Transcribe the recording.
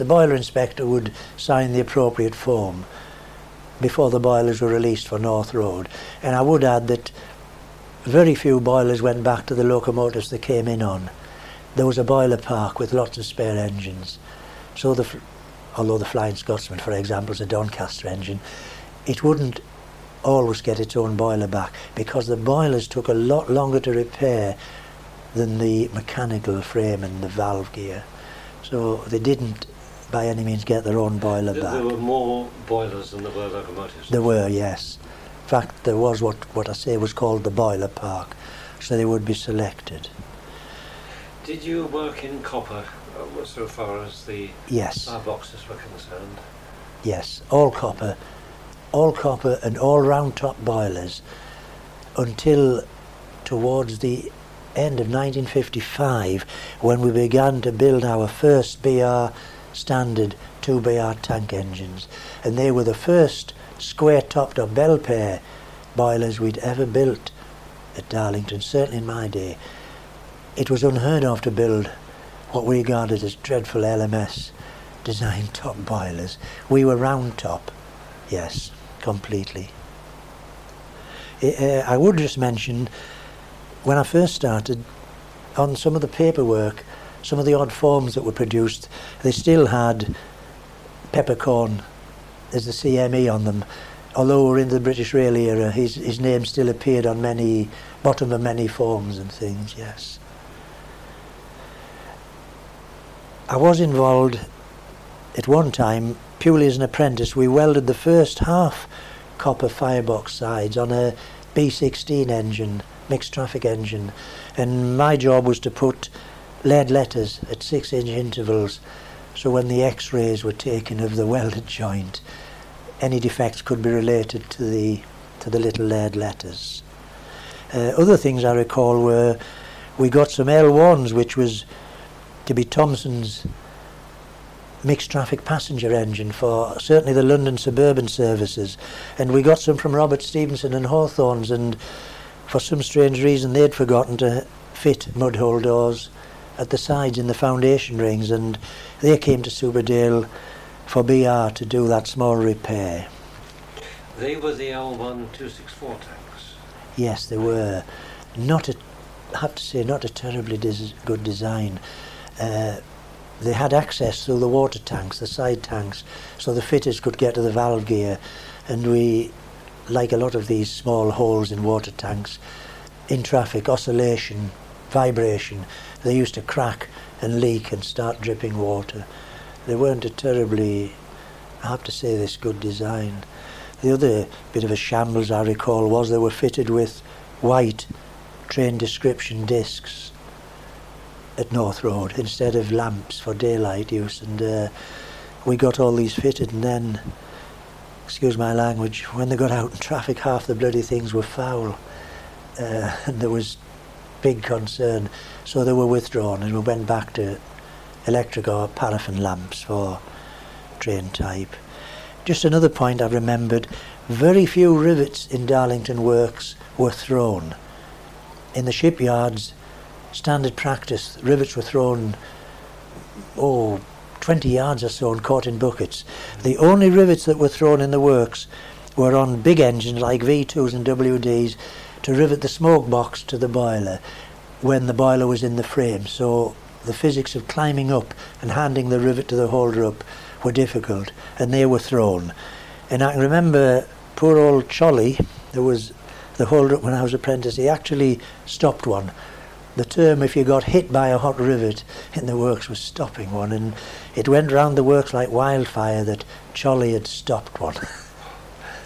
The boiler inspector would sign the appropriate form before the boilers were released for North Road. And I would add that very few boilers went back to the locomotives they came in on. There was a boiler park with lots of spare engines. So although the Flying Scotsman, for example, is a Doncaster engine, it wouldn't always get its own boiler back because the boilers took a lot longer to repair than the mechanical frame and the valve gear. So they didn't by any means get their own boiler back. There were more boilers than there were locomotives? There were, yes. In fact, there was what I say was called the boiler park, so they would be selected. Did you work in copper so far as the boxes were concerned? Yes, all copper and all round top boilers until towards the end of 1955 when we began to build our first BR standard 2BR tank engines, and they were the first square topped or bell pair boilers we'd ever built at Darlington, certainly in my day. It was unheard of to build what we regarded as dreadful LMS design top boilers. We were round top, yes, completely. I would just mention, when I first started, on some of the paperwork, some of the odd forms that were produced, they still had peppercorn as the CME on them. Although we're in the British Rail era, his name still appeared on bottom of many forms and things, yes. I was involved at one time, purely as an apprentice. We welded the first half copper firebox sides on a B16 engine, mixed traffic engine, and my job was to put lead letters at 6-inch intervals, so when the x-rays were taken of the welded joint, any defects could be related to the little lead letters. Other things I recall were we got some L1s, which was to be Thomson's mixed traffic passenger engine for certainly the London suburban services, and we got some from Robert Stevenson and Hawthorns, and for some strange reason they'd forgotten to fit mud hole doors at the sides in the foundation rings, and they came to Superdale for BR to do that small repair. They were the L1264 tanks? Yes, they were. I have to say, not a terribly good design. They had access through the water tanks, the side tanks, so the fitters could get to the valve gear, and we, like a lot of these small holes in water tanks, in traffic, oscillation, vibration, they used to crack and leak and start dripping water. They weren't a terribly, I have to say this, good design. The other bit of a shambles I recall was they were fitted with white train description discs at North Road instead of lamps for daylight use, and we got all these fitted, and then, excuse my language, when they got out in traffic half the bloody things were foul, and there was big concern, so they were withdrawn and we went back to electric or paraffin lamps for train type. Just another point I remembered, very few rivets in Darlington Works were thrown. In the shipyards, standard practice, rivets were thrown 20 yards or so and caught in buckets. The only rivets that were thrown in the works were on big engines like V2s and WDs to rivet the smoke box to the boiler when the boiler was in the frame, so the physics of climbing up and handing the rivet to the holder up were difficult, and they were thrown. And I can remember poor old Cholly, there was the holder up when I was apprentice, he actually stopped one. The term, if you got hit by a hot rivet in the works, was stopping one, and it went round the works like wildfire that Cholly had stopped one.